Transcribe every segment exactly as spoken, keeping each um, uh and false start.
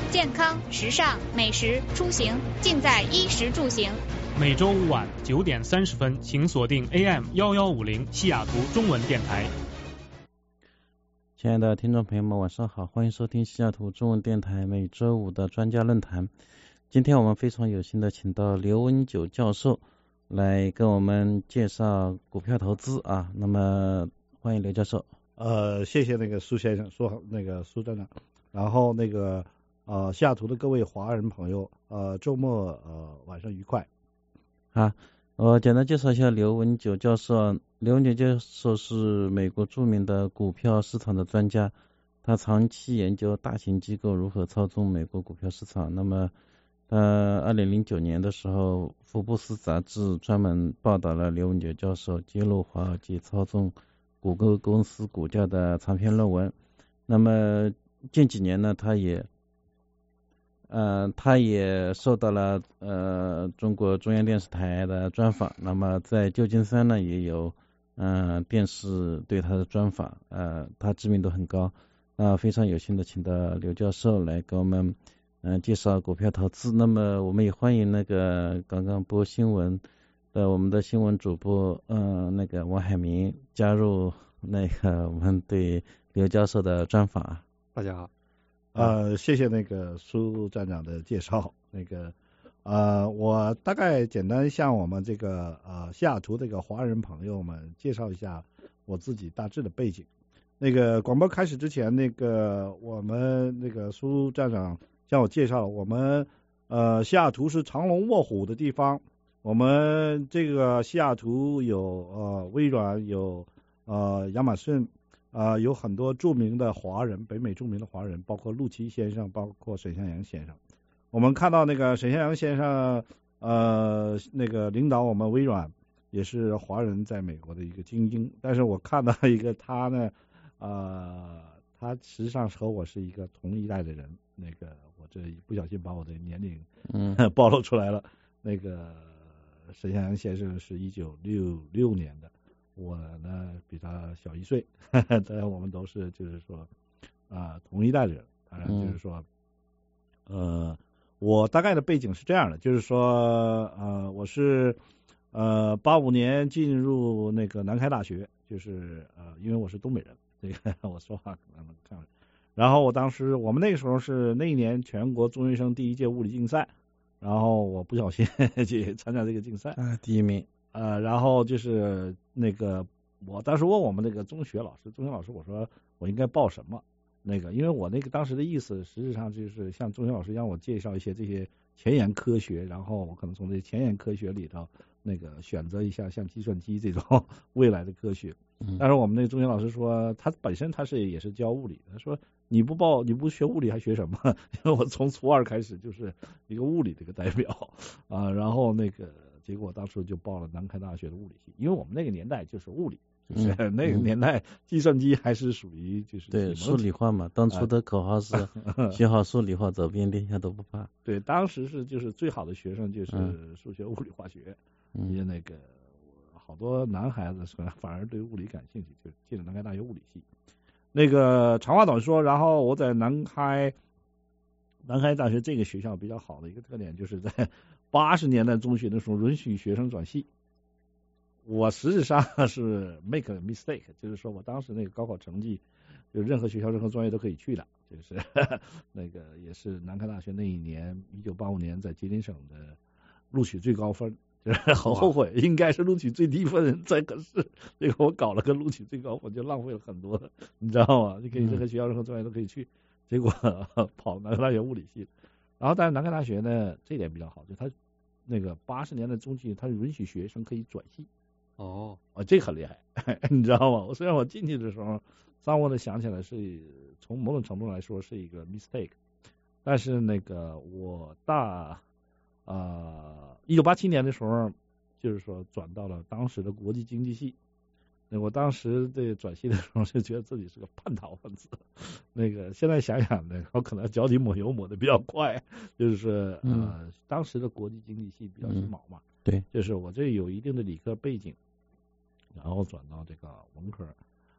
健康、时尚、美食、出行，尽在衣食住行。 每周五晚九点三十分，请锁定 A M 幺幺五零西雅图中文电台。 亲爱的听众朋友们，晚上好，欢迎收听西雅图中文电台每周五的专家论坛。今天我们非常有幸的请到刘文九教授来跟我们介绍股票投资啊。那么欢迎刘教授。 呃，谢谢那个苏先生，说那个苏站长，然后那个呃西雅图的各位华人朋友，呃周末呃晚上愉快。 啊，我简单介绍一下刘文九教授。刘文九教授是美国著名的股票市场的专家，他长期研究大型机构如何操纵美国股票市场。那么呃二零零九年的时候，福布斯杂志专门报道了刘文九教授揭露华尔街操纵谷歌公司股价的长篇论文。那么近几年呢，他也呃，他也受到了呃中国中央电视台的专访。那么在旧金山呢，也有嗯、呃、电视对他的专访，呃，他知名度很高。那、呃、非常有幸的请到刘教授来给我们嗯、呃、介绍股票投资。那么我们也欢迎那个刚刚播新闻的我们的新闻主播嗯、呃、那个王海明加入那个我们对刘教授的专访。 大家好。 呃，谢谢那个苏站长的介绍。那个呃，我大概简单向我们这个呃西雅图这个华人朋友们介绍一下我自己大致的背景。那个广播开始之前，那个我们那个苏站长向我介绍了，我们呃西雅图是藏龙卧虎的地方。我们这个西雅图有呃微软，有呃亚马逊。啊、呃，有很多著名的华人，北美著名的华人，包括陆琪先生，包括沈向阳先生。我们看到那个沈向阳先生，呃，那个领导我们微软，也是华人在美国的一个精英。但是我看到一个他呢，呃，他实际上和我是一个同一代的人。那个我这不小心把我的年龄嗯暴露出来了。那个沈向阳先生是一九六六年的。我呢比他小一岁，但我们都是就是说啊、呃、同一代的人。当然就是说，嗯、呃，我大概的背景是这样的，就是说呃我是呃八五年进入那个南开大学，就是呃因为我是东北人，这个我说话可能能看。然后我当时我们那个时候是那一年全国中学生第一届物理竞赛，然后我不小心去参加这个竞赛， 啊，第一名。 呃，然后就是那个，我当时问我们那个中学老师，中学老师我说我应该报什么？那个，因为我那个当时的意思，实际上就是像中学老师让我介绍一些这些前沿科学，然后我可能从这些前沿科学里头那个选择一下像计算机这种未来的科学。但是我们那个中学老师说，他本身他是也是教物理的，他说你不报你不学物理还学什么？因为我从初二开始就是一个物理这个代表啊，然后那个。结果当时就报了南开大学的物理系，因为我们那个年代就是物理，就是、嗯、那个年代计算机还是属于就是对数理化嘛，当初的口号是学好数理化，走遍天下都不怕。 对，当时是就是最好的学生就是数学、物理、化学，因为、嗯、那个好多男孩子反而对物理感兴趣，就进了南开大学物理系。那个长话短说，然后我在南开南开大学这个学校比较好的一个特点，就是在八十年代中学的时候允许学生转系。我实质上是 make a mistake， 就是说我当时那个高考成绩，就任何学校任何专业都可以去的，就是呵呵那个也是南开大学那一年一九八五年在吉林省的录取最高分，就是很后悔，应该是录取最低分才合适。这个我搞了个录取最高分，就浪费了很多，你知道吗？你可以任何学校任何专业都可以去，结果跑南开大学物理系。然后，但是南开大学呢，这点比较好，就他那个八十年代中期，他允许学生可以转系。 哦， 啊，这个很厉害，你知道吗？我虽然我进去的时候，稍微的想起来是从某种程度来说是一个 mistake， 但是那个我大啊一九八七年的时候，就是说转到了当时的国际经济系。那我当时这转系的时候就觉得自己是个叛逃分子，那个现在想想呢，我可能脚底抹油抹的比较快，就是呃、嗯、当时的国际经济系比较时髦嘛， 嗯、对， 就是我这有一定的理科背景，然后转到这个文科，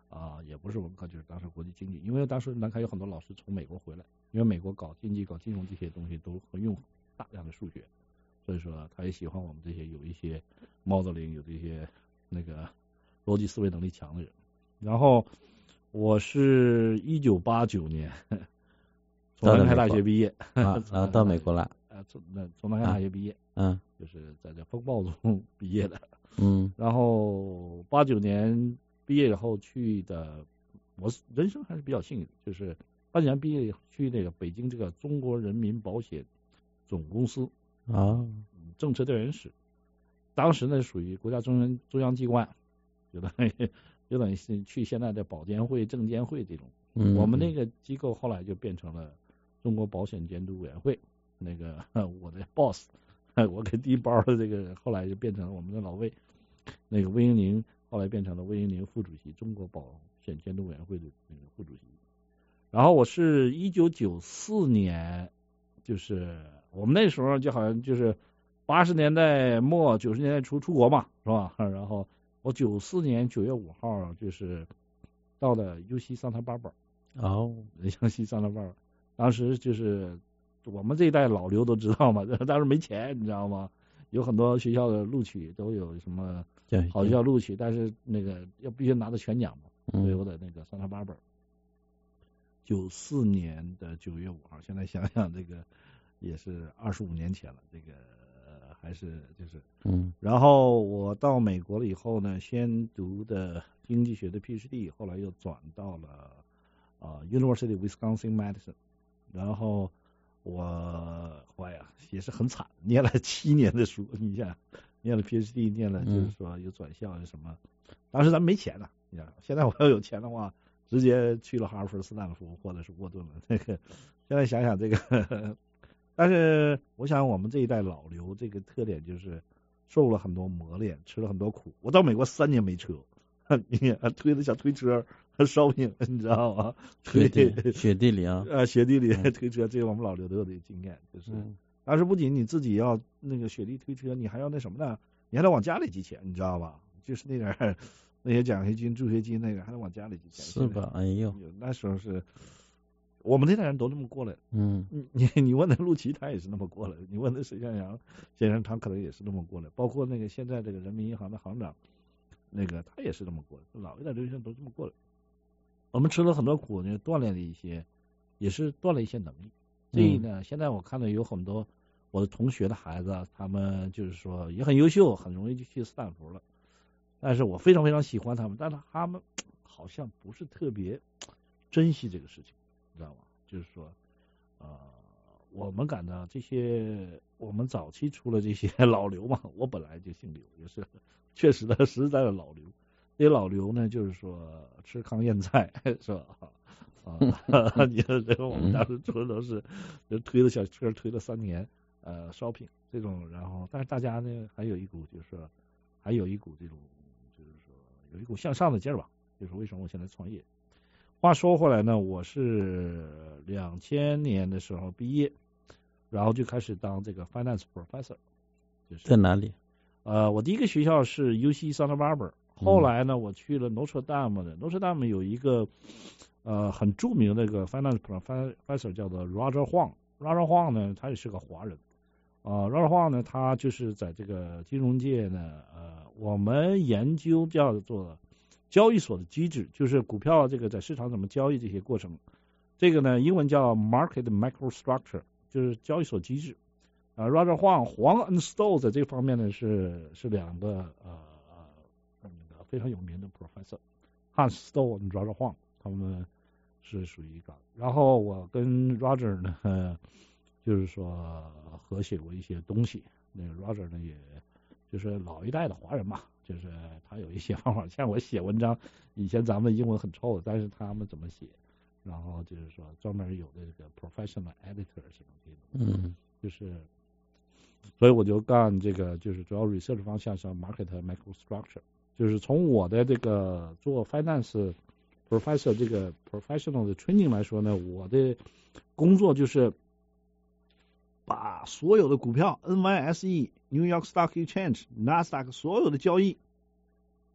啊、呃，也不是文科，就是当时国际经济，因为当时南开有很多老师从美国回来，因为美国搞经济、搞金融这些东西都很用大量的数学，所以说他也喜欢我们这些有一些 modeling 有这些那个逻辑思维能力强的人。然后我是一九八九年从南开大学毕业， 啊，然后到美国了， 啊，从那从南开大学毕业， 嗯， 就是在这风暴中毕业的， 嗯， 然后八九年毕业以后去的，我人生还是比较幸运，就是八九年毕业去那个北京这个中国人民保险总公司啊， 政策调研室，当时呢属于国家中央中央机关，有的有等于是去现在的保监会、证监会这种。 嗯， 我们那个机构后来就变成了中国保险监督委员会，那个我的 boss， 我给第一包的这个后来就变成了我们的老魏，那个魏英宁后来变成了魏英宁副主席，中国保险监督委员会的那个副主席。然后我是一九九四年，就是我们那时候就好像就是八十年代末九十年代初出国嘛，是吧？然后我九四年九月五号就是到了 U C Santa Barbara， 哦 ，U C Santa Barbara， 当时就是我们这一代老刘都知道嘛，当时没钱，你知道吗？有很多学校的录取都有什么好学校录取，但是那个要必须拿到全奖嘛， 嗯、 所以我在那个 Santa Barbara。九四年的九月五号，现在想想这个也是二十五年前了，这个、呃、还是就是嗯， 然后我到美国了以后呢，先读的经济学的 PhD， 后来又转到了啊、呃、University of Wisconsin Madison， 然后我哎呀也是很惨，念了七年的书，你想念了 PhD， 念了就是说有转校有什么，嗯、当时咱没钱呢、啊，你想现在我要有钱的话。直接去了哈佛、斯坦福或者是沃顿了。这个现在想想这个呵呵，但是我想我们这一代老刘这个特点就是受了很多磨练，吃了很多苦。我到美国三年没车，你推的小推车烧饼，你知道吗？ 雪地雪地里啊， 呃，雪地里推车，这个我们老刘都有这个经验，就是。 嗯、 但是不仅你自己要那个雪地推车，你还要那什么呢？你还得往家里寄钱，你知道吧？就是那点。那些奖学金、助学金，那个还得往家里寄钱， 是吧？哎呦， 那时候是我们那代人都这么过来的。 嗯， 你你问那陆琪，他也是那么过来的；你问那沈向阳先生，他可能也是那么过来。包括那个现在这个人民银行的行长，那个他也是这么过来。老一代留学生都这么过来。我们吃了很多苦，呢，锻炼了一些，也是锻炼一些能力。所以呢，嗯、现在我看到有很多我的同学的孩子，他们就是说也很优秀，很容易就去斯坦福了。但是我非常非常喜欢他们，但是他们好像不是特别珍惜这个事情，你知道吗？就是说，呃，我们感到这些，我们早期出了这些老刘嘛，我本来就姓刘，也是确实的实在的老刘。这些老刘呢，就是说吃糠咽菜，是吧？啊，你看这个我们当时做的都是，就推了小车推了三年，呃，烧饼这种，然后但是大家呢还有一股就是说，还有一股这种。就是说有一股向上的劲儿吧，就是为什么我现在创业。话说回来呢，我是两千年的时候毕业，然后就开始当这个 finance professor， 就是在哪里？ 呃，我第一个学校是 U C Santa Barbara， 后来呢，我去了 Notre Dame 的 Notre Dame 有一个呃很著名的一个 finance professor 叫做 Roger Huang，Roger Huang 呢，他也是个华人。啊 ，Roger Huang 呢，他就是在这个金融界呢，呃，我们研究叫做交易所的机制，就是股票这个在市场怎么交易这些过程，这个呢，英文叫 market microstructure， 就是交易所机制。啊 ，Roger Huang 黄 and Stoll 在这方面呢是是两个呃呃非常有名的 professor，Hans Stoll 和 Roger Huang 他们是属于一个。然后我跟 Roger 呢。呃就是说合写过一些东西，那个 Roger 呢，也就是老一代的华人嘛，就是他有一些方法，像我写文章，以前咱们英文很臭的，但是他们怎么写，然后就是说专门有的这个 professional editor 什么这种， 嗯， 就是，所以我就干这个，就是主要 research 方向是 market microstructure， 就是从我的这个做 finance professor 这个 professional 的 training 来说呢，我的工作就是把所有的股票 N Y S E New York Stock Exchange Nasdaq 所有的交易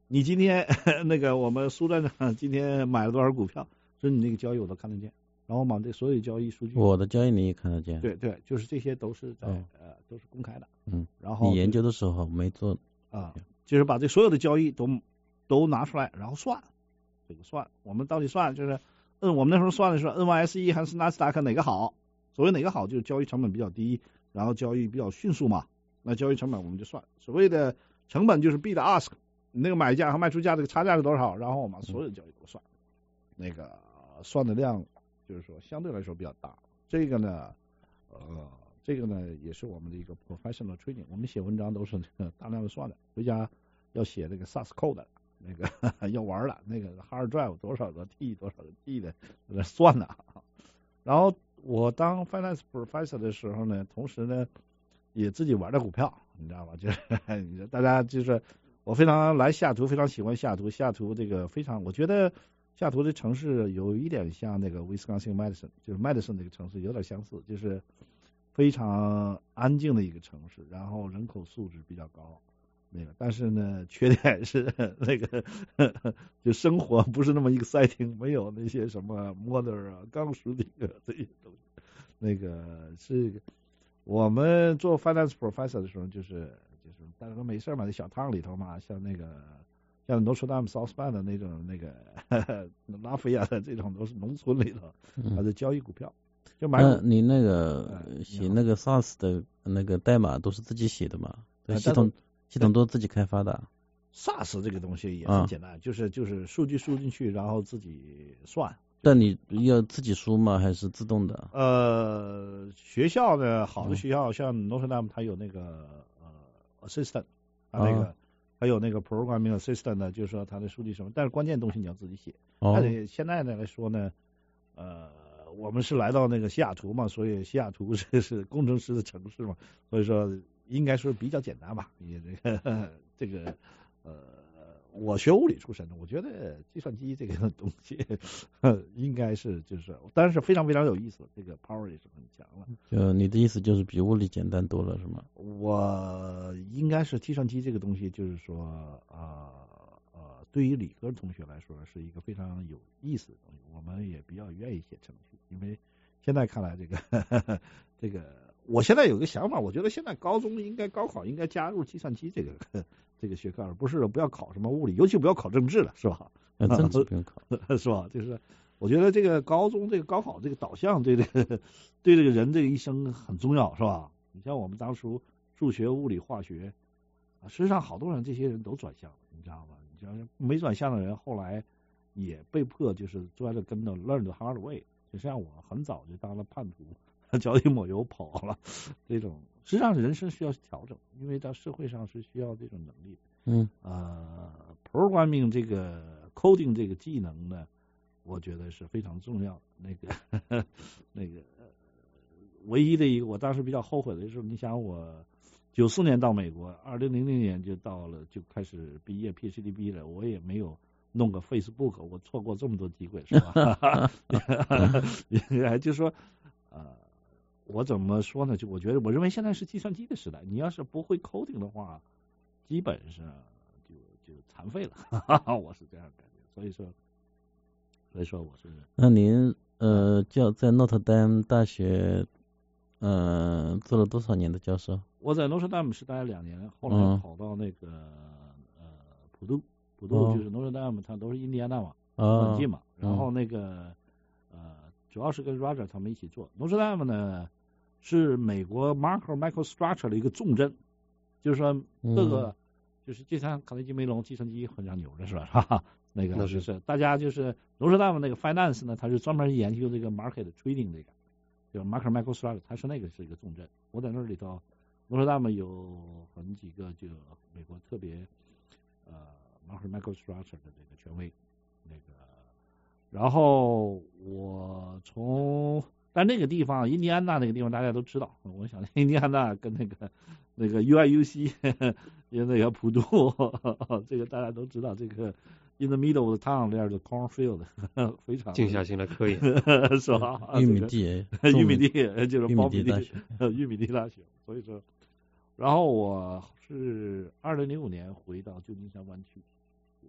你今天那个我们苏站长今天买了多少股票，所以你那个交易我都看得见，然后把这所有交易数据， 我的交易你也看得见。 对对，就是这些都是在、 哦、 呃都是公开的。 嗯， 然后你研究的时候没做啊，就是把这所有的交易都都拿出来，然后算这个算，我们到底算就是，嗯，我们那时候算的是 N Y S E 还是纳斯达克哪个好？所谓哪个好，就是交易成本比较低，然后交易比较迅速嘛。那交易成本我们就算，所谓的成本就是 bid ask， 你那个买价和卖出价这个差价是多少，然后我们所有的交易都算，那个算的量就是说相对来说比较大。这个呢，呃，这个呢也是我们的一个 professional trading， 我们写文章都是大量的算的，回家要写那个 source code 那个要玩了，那个 hard drive 多少个 T 多少个 T 的在那算的。然后我当 finance professor 的时候呢，同时呢也自己玩的股票，你知道吧？就是大家就是我非常来西雅图，非常喜欢西雅图。西雅图这个非常，我觉得西雅图的城市有一点像那个 Wisconsin Madison， 就是 Madison 这个城市有点相似，就是非常安静的一个城市，然后人口素质比较高。那个，但是呢，缺点是那个就生活不是那么exciting，没有那些什么 motor 啊、钢石这个这些东西。那个是我们做 finance professor 的时候，就是就是大家都没事嘛，在小汤里头嘛，像那个像 Notre Dame South Bend 的那种那个拉菲亚的这种都是农村里头，还是交易股票，就买股。 那你那个写那个 S A A S 的那个代码都是自己写的吗？对，系统系统都自己开发的。 S A A S 这个东西也很简单，啊、就是就是数据输进去，然后自己算。 但你要自己输吗？还是自动的？ 呃，学校的好的学校，嗯、像 Notre Dame 它有那个呃 assistant， 它那个、啊、还有那个 programming assistant 呢，就是说它的数据什么，但是关键东西你要自己写。哦。但是现在呢来说呢，呃，我们是来到那个西雅图嘛，所以西雅图是是工程师的城市嘛，所以说应该说比较简单吧。也这个这个呃。我学物理出身的，我觉得计算机这个东西应该是就是，但是非常非常有意思，这个 power 也是很强了。 就你的意思就是比物理简单多了是吗？ 我应该是计算机这个东西，就是说呃呃，对于理科同学来说是一个非常有意思的东西，我们也比较愿意写程序，因为现在看来这个呵呵这个，我现在有个想法，我觉得现在高中应该高考应该加入计算机这个。呵呵这个学科，而不是不要考什么物理，尤其不要考政治了，是吧？ 啊，政治不用考， 是吧？就是我觉得这个高中这个高考这个导向对这个对这个人这个一生很重要，是吧？你像我们当初数学、物理、化学，啊，实际上好多人这些人都转向了，你知道吗？你像没转向的人，后来也被迫就是钻着跟头 learn the hard way。就像我很早就当了叛徒，脚底抹油跑了，这种。实际上人生需要调整，因为到社会上是需要这种能力。 嗯， 呃 ，programming 这个 coding 这个技能呢，我觉得是非常重要的。那个呵呵那个唯一的一个，我当时比较后悔的是，你想我九四年到美国，二零零零年就到了，就开始毕业 PhD 毕业了，我也没有弄个 Facebook， 我错过这么多机会，是吧？就是说，呃。我怎么说呢？就我觉得，我认为现在是计算机的时代。你要是不会 coding 的话，基本上就就残废了。我是这样感觉。所以说，所以说我是。 那您呃教在诺特丹大学呃做了多少年的教授？ 我在诺特丹是待了两年，后来跑到那个、嗯、呃普渡，普渡就是诺特丹，它都是印第安纳嘛， 哦、 很近嘛。然后那个呃主要是跟 Roger 他们一起做。诺特丹呢。是美国 Markov microstructure 的一个重镇，就是说各个、嗯、就是就像卡内基梅隆计算机很像牛的是吧？哈哈，那个就是大家就是罗什大姆那个 finance 呢，它是专门研究这个 market trading 这个，就是 Markov microstructure， 它是那个是一个重镇。我在那里头，罗什大姆有很几个就美国特别呃 Markov microstructure 的这个权威，那个，然后我从。但那个地方，印第安纳那个地方大家都知道。我想，印第安纳跟那个那个 U I U C， 那个普渡，这个大家都知道。这个 in the middle of the town there 的 cornfield， 非常静下心来科研， 是吧？ 玉米地， 玉米地就是苞米地， 玉米地大学。所以说，然后我是二零零五年回到旧金山湾区，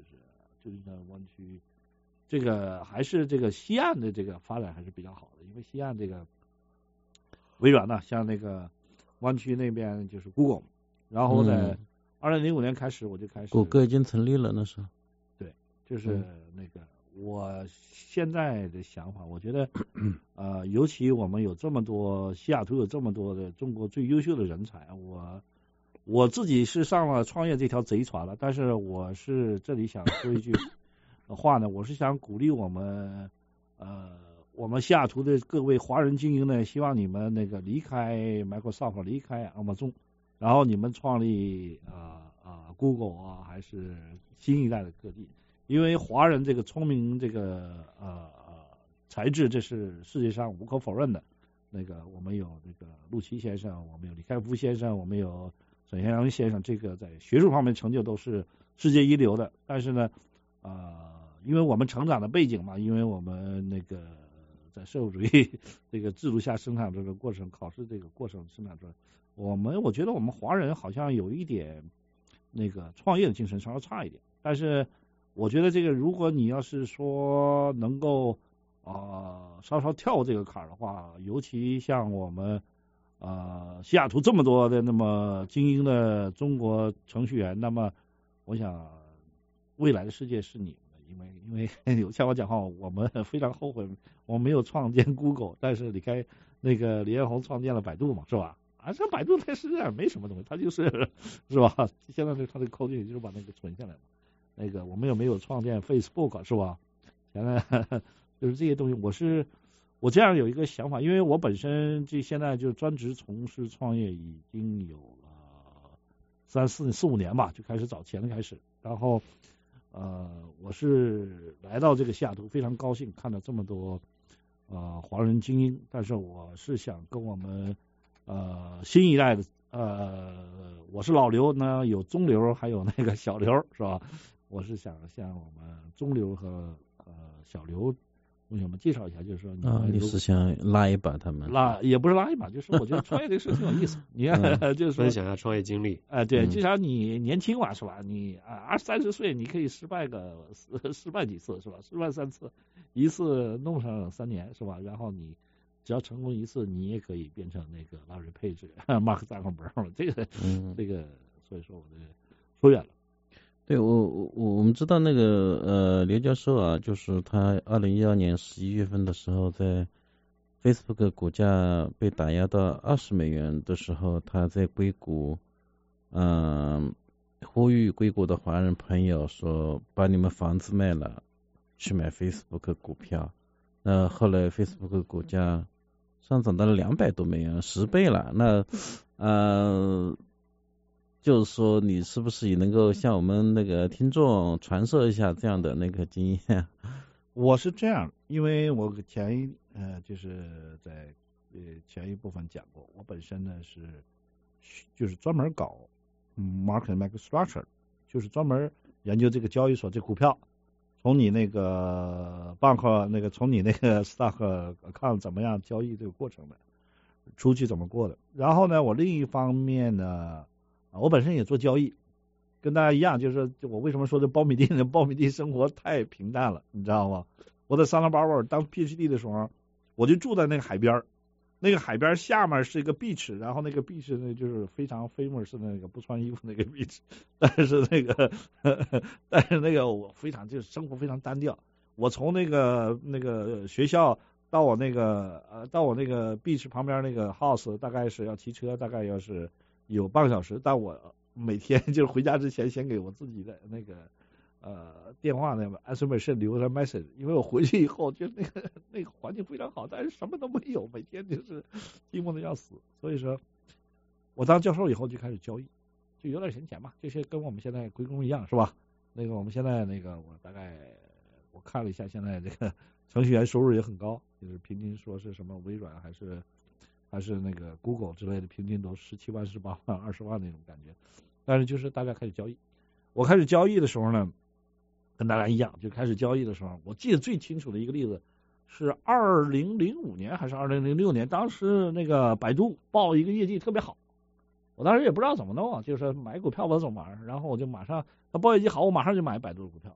旧金山湾区，这个还是这个西岸的这个发展还是比较好的，因为西岸这个微软呢，像那个湾区那边就是 Google， 然后在二零零五年开始我就开始， 谷歌已经成立了那时候， 对，就是那个。我现在的想法，我觉得，呃，尤其我们有这么多西雅图有这么多的中国最优秀的人才，我我自己是上了创业这条贼船了，但是我是这里想说一句话呢，我是想鼓励我们，呃，我们西雅图的各位华人精英呢，希望你们那个离开 Microsoft， 离开 Amazon， 然后你们创立啊啊、呃呃、Google 啊，还是新一代的科技。因为华人这个聪明这个呃才智，这是世界上无可否认的。那个我们有这个陆琪先生，我们有李开复先生，我们有沈先阳先生，这个在学术方面成就都是世界一流的。但是呢，呃，因为我们成长的背景嘛，因为我们那个在社会主义这个制度下生产这个过程，考试这个过程生产出来，我们我觉得我们华人好像有一点那个创业的精神稍稍差一点，但是。我觉得这个，如果你要是说能够啊、呃、稍稍跳这个坎儿的话，尤其像我们呃西雅图这么多的那么精英的中国程序员，那么我想未来的世界是你们的，因为因为像我讲话，我们非常后悔我没有创建 Google， 但是离开那个李彦宏创建了百度嘛，是吧？啊，这百度在世界上没什么东西，它就是是吧？现在这它的扣进去就是把那个存下来嘛。那个我们也没有创建 Facebook 是吧？现在就是这些东西，我是我这样有一个想法，因为我本身这现在就专职从事创业已经有了三四四五年吧，就开始找钱开始，然后呃我是来到这个西雅图非常高兴看到这么多呃华人精英，但是我是想跟我们呃新一代的呃我是老刘呢，有中流还有那个小刘是吧？我是想向我们中流和呃小刘同学们介绍一下，就是说你啊，你是想拉一把他们？ 拉也不是拉一把，就是我觉得创业这个事挺有意思。你看，嗯、就是说分享一下创业经历。 哎、呃，对，至少你年轻嘛，是吧？你啊二三十岁，你可以失败个失败几次，是吧？失败三次，一次弄上三年，是吧？然后你只要成功一次，你也可以变成那个 Larry Page、马克扎克伯格。这个，嗯、这个，所以说我这说远了。 对，我我我们知道那个呃刘教授啊，就是他二零一二年十一月份的时候，在 Facebook 股价被打压到二十美元的时候，他在硅谷，嗯、呃，呼吁硅谷的华人朋友说，把你们房子卖了，去买 Facebook 股票。那后来 Facebook 股价上涨到了两百多美元，十倍了。那呃。就是说，你是不是也能够向我们那个听众传授一下这样的那个经验？ 我是这样，因为我前一呃就是在呃前一部分讲过，我本身呢是就是专门搞 market microstructure， 就是专门研究这个交易所这股票，从你那个 bank 那个从你那个 stock account 怎么样交易这个过程的，出去怎么过的。然后呢，我另一方面呢。我本身也做交易，跟大家一样，就是我为什么说这苞米地呢？苞米地生活太平淡了，你知道吗？我在桑塔巴巴当 P H D 的时候，我就住在那个海边，那个海边下面是一个 beach， 然后那个 beach 呢就是非常 famous 的那个不穿衣服那个 beach， 但是那个呵呵但是那个我非常就是生活非常单调。我从那个那个学校到我那个呃到我那个 beach 旁边那个 house 大概是要骑车，大概要是。有半个小时，但我每天就是回家之前先给我自己的那个呃电话那个 S M S 留了 message， 因为我回去以后就那个那个环境非常好，但是什么都没有，每天就是寂寞的要死。所以说，我当教授以后就开始交易，就有点闲钱嘛，这些跟我们现在归公一样，是吧？那个我们现在那个我大概我看了一下，现在这个程序员收入也很高，就是平均说是什么微软还是。还是那个 Google 之类的，平均都十七万、十八万、二十万那种感觉。但是就是大家开始交易，我开始交易的时候呢，跟大家一样，就开始交易的时候，我记得最清楚的一个例子是二零零五年还是二零零六年，当时那个百度报一个业绩特别好，我当时也不知道怎么弄，就是买股票不知道怎么玩，然后我就马上他报业绩好，我马上就买百度的股票。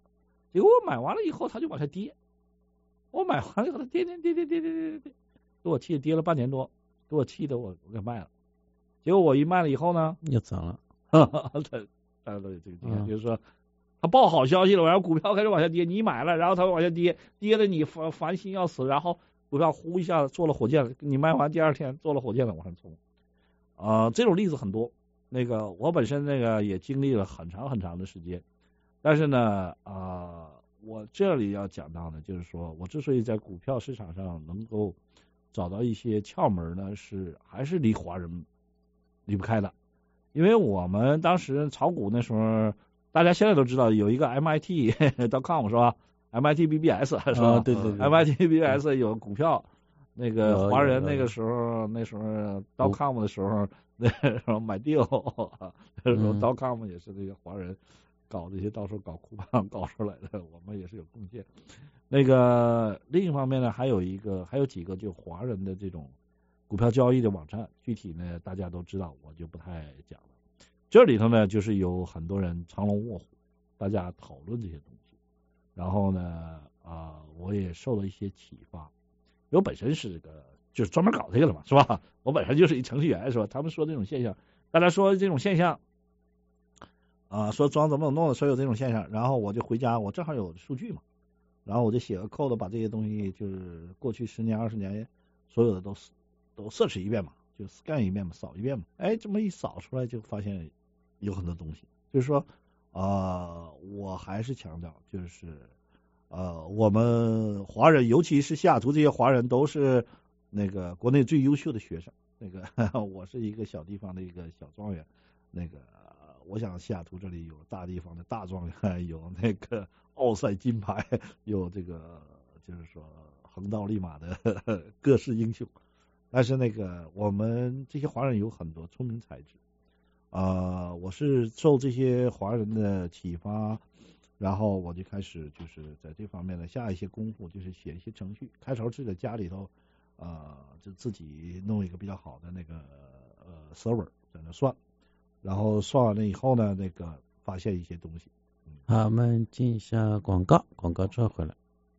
结果我买完了以后，它就往下跌。我买完了以后，它跌跌跌跌跌跌跌跌，给我气跌了半年多，给我气的我我给卖了。结果我一卖了以后呢， 又涨了。 哈哈，大家都有这个经验，就是说，他报好消息了，然后股票开始往下跌，你买了，然后它往下跌，跌的你烦烦心要死，然后股票呼一下做了火箭了，你卖完第二天做了火箭了往上冲。啊、呃，这种例子很多。那个我本身那个也经历了很长很长的时间，但是呢，啊、呃，我这里要讲到呢，就是说我之所以在股票市场上能够找到一些窍门呢，是还是离华人离不开的。因为我们当时炒股那时候，大家现在都知道有一个 M I T .com 是吧 ？M I T B B S 是吧？ 哦、对对对 ，M I T B B S 有股票，那个华人那个时候那时候 .com 的时候，那时候买 deal， 那时候 .com 也是那个华人搞这些，到时候搞库房搞出来的，我们也是有贡献。那个另一方面呢，还有一个还有几个就华人的这种股票交易的网站，具体呢大家都知道，我就不太讲了。这里头呢就是有很多人藏龙卧虎，大家讨论这些东西，然后呢啊、呃，我也受了一些启发，因为我本身是个就是专门搞这个的嘛，是吧？我本身就是一程序员，是吧？他们说这种现象，大家说这种现象啊、呃，说装怎么怎么弄的，说有这种现象，然后我就回家，我正好有数据嘛，然后我就写个 code 把这些东西就是过去十年二十年所有的都都 search 一遍嘛，就 scan 一遍嘛，扫一遍嘛，哎，这么一扫出来就发现有很多东西，就是说啊、呃，我还是强调就是呃，我们华人，尤其是西雅图这些华人，都是那个国内最优秀的学生。那个呵呵我是一个小地方的一个小状元，那个我想西雅图这里有大地方的大状元，有那个奥赛金牌，有这个就是说横刀立马的呵呵各式英雄。但是那个我们这些华人有很多聪明才智，啊、呃，我是受这些华人的启发，然后我就开始就是在这方面呢下一些功夫，就是写一些程序。开头是在家里头，呃，就自己弄一个比较好的那个呃 server 在那算，然后算完了以后呢，那个发现一些东西。 好，我们进一下广告，广告之后回来。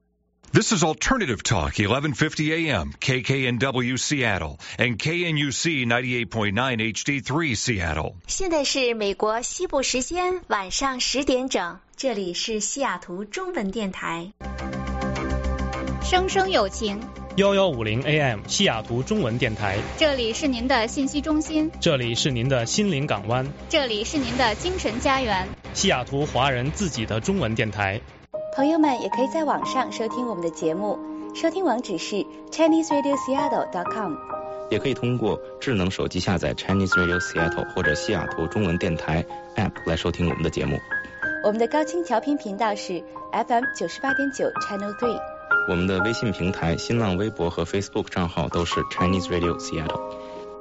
This is Alternative Talk, eleven fifty A M, K K N W Seattle, and K N U C ninety-eight point nine H D three Seattle. 现在是美国西部时间晚上十点整，这里是西雅图中文电台。 生生有情， 幺幺五零 A M 西雅图中文电台， 这里是您的信息中心， 这里是您的心灵港湾， 这里是您的精神家园， 西雅图华人自己的中文电台。 朋友们也可以在网上收听我们的节目，收听网址是 Chinese Radio Seattle dot com， 也可以通过智能手机下载 Chinese Radio Seattle 或者西雅图中文电台 App 来收听我们的节目。 我们的高清调频频道是 F M 九十八点九 Channel three。 我们的微信平台、新浪微博和 Facebook 账号都是 Chinese Radio Seattle。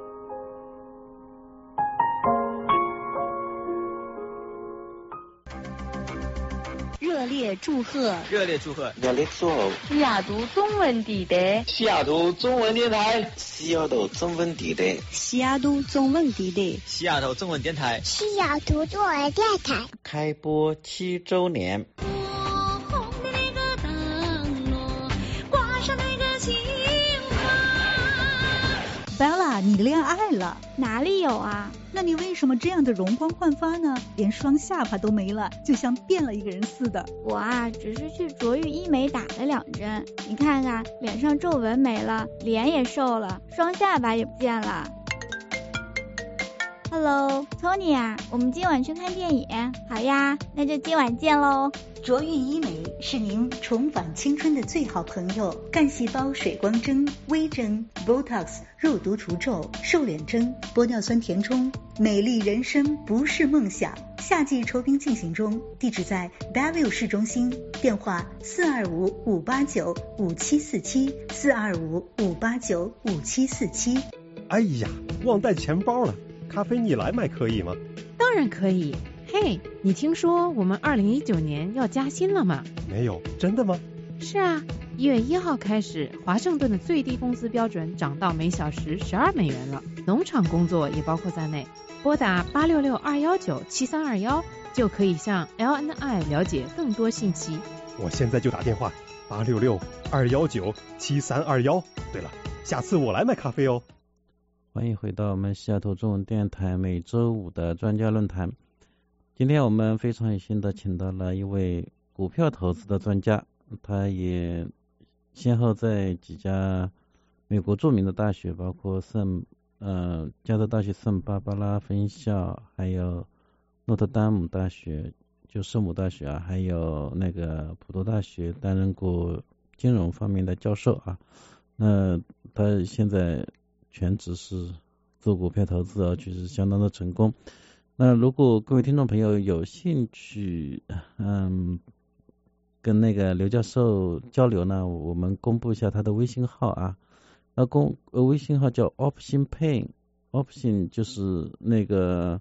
热烈祝贺！ 热烈祝贺！ 热烈祝贺！ 西雅图中文地带， 西雅图中文电台， 西雅图中文地带， 西雅图中文地带， 西雅图中文电台， 西雅图中文电台开播七周年。 Bella， 你恋爱了？ 哪里有啊？ 那你为什么这样的容光焕发呢？连双下巴都没了，就像变了一个人似的。 我啊，只是去卓越医美打了两针，你看看，脸上皱纹没了，脸也瘦了，双下巴也不见了。Hello， Tony 啊，我们今晚去看电影。好呀，那就今晚见喽。 卓越医美是您重返青春的最好朋友，干细胞水光针、微针、Botox、肉毒除皱、瘦脸针、玻尿酸填充，美丽人生不是梦想。夏季酬宾进行中，地址在 Bellevue 市中心，电话四二五五八九五七四七四二五五八九五七四七。 哎呀，忘带钱包了，咖啡你来买可以吗？ 当然可以。嘿，你听说我们二零一九年要加薪了吗？ 没有，真的吗？ 是啊，一月一号开始，华盛顿的最低工资标准涨到每小时十二美元了，农场工作也包括在内。拨打八六六二幺九七三二幺就可以向 L N I 了解更多信息。 我现在就打电话八六六二幺九七三二幺。对了，下次我来买咖啡哦。 欢迎回到我们西雅图中文电台每周五的专家论坛。今天我们非常有幸的请到了一位股票投资的专家，他也先后在几家美国著名的大学，包括圣呃加州大学圣芭芭拉分校，还有诺特丹姆大学，就圣母大学啊，还有那个普渡大学担任过金融方面的教授啊。那他现在全职是做股票投资，而且是相当的成功。那如果各位听众朋友有兴趣，嗯，跟那个刘教授交流呢，我们公布一下他的微信号啊。那公呃微信号叫 Option Pain，Option 就是那个